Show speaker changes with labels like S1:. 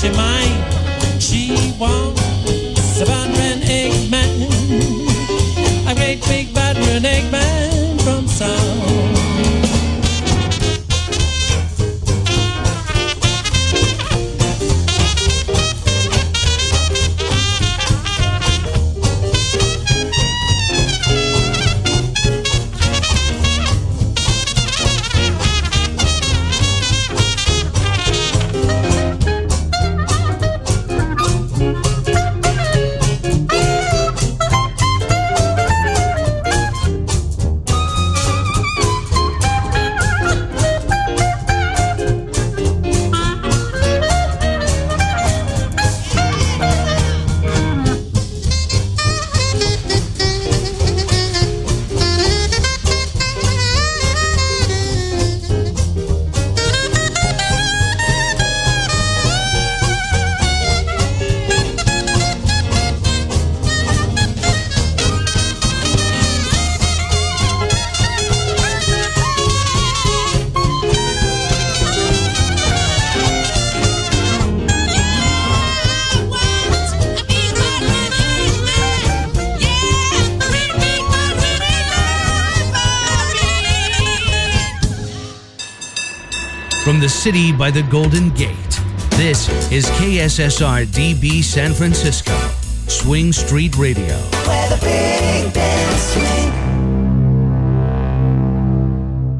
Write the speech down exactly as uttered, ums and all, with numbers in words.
S1: be mine. She wants a Batman Eggman, a great big Batman Eggman from sound.
S2: From the city by the Golden Gate, this is K S S R D B San Francisco, Swing Street Radio.
S3: Where the big bands swing.